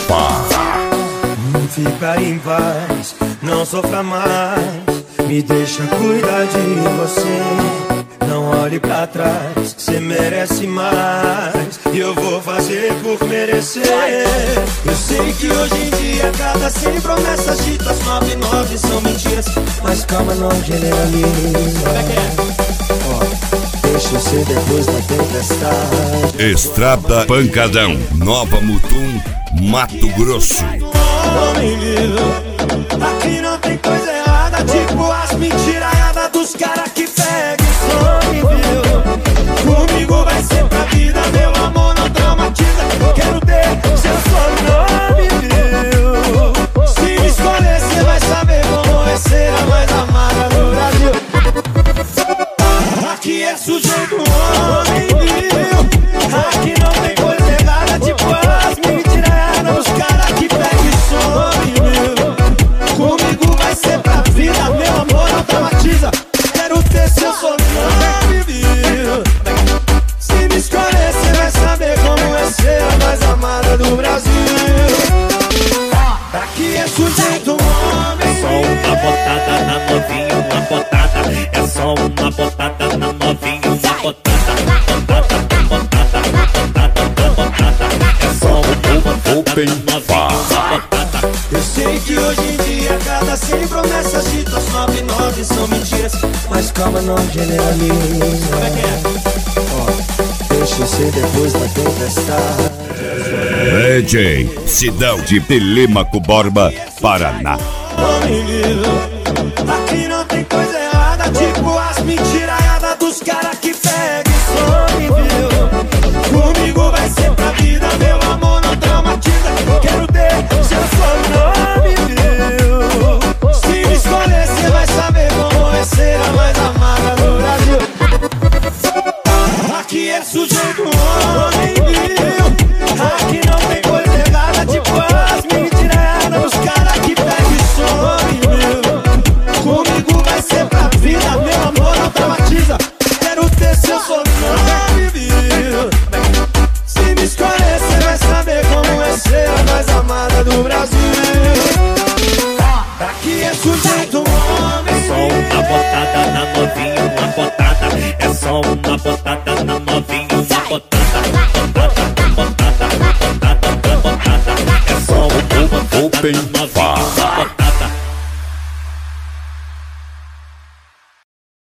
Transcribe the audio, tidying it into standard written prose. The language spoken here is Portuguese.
Fica em paz, não sofra mais. Me deixa cuidar de você. Não olhe pra trás, cê merece mais. E eu vou fazer por merecer. Eu sei que hoje em dia cada 100 promessas ditas 99 são mentiras. Mas calma, não generaliza. Como é que é? Deixa eu ser depois da tempestade. Estrada Pancadão, Nova Mutum, Mato Grosso. Aqui não tem coisa errada, tipo as mentiraiadas dos caras que pegam e some, viu? Comigo vai ser pra vida, meu amor não traumatiza. Quero ter seu sobrenome, viu? Se me escolher, cê vai saber como é ser a mais amada do Brasil. Aqui é sujeito homem, viu? Aqui não tem coisa errada, tipo as mentiraiadas dos caras que pegam e some, viu? Comigo vai ser pra vida, meu amor não traumatiza. Quero ter seu sobrenome, viu? Se me escolher, cê vai saber como é ser a mais amada do Brasil. Aqui é sujeito homem. É só uma botada na novinha, uma botada. É só uma botada na novinha, uma botada. É só uma botada na novinha, uma botada. Eu sei que hoje em dia cada 100 promessas ditas 99 são mentiras. Mas calma, não generaliza. Como é que é? Deixa eu ser depois da tempestade. DJ Sidão de Telêmaco Borba, Paraná. Aqui não tem coisa errada, tipo as mentiraiadas dos caras que pegam e some, viu? Comigo vai ser pra vida, meu amor não traumatiza. Quero ter seu sobrenome, viu? Se me escolher, cê vai saber como é ser a mais amada do Brasil. Aqui é sujeito homem, viu? Aqui não tem coisa errada, tipo as mentiraiadas dos caras que pegam e some, viu? Comigo vai ser pra vida, meu amor não traumatiza. Quero ter seu sobrenome, viu? Se me escolher, cê vai saber como é ser a mais amada do Brasil. Aqui é sujeito homem. É só uma botada na novinha, uma botada. É só uma botada na novinha, uma botada. É só uma botada na novinha.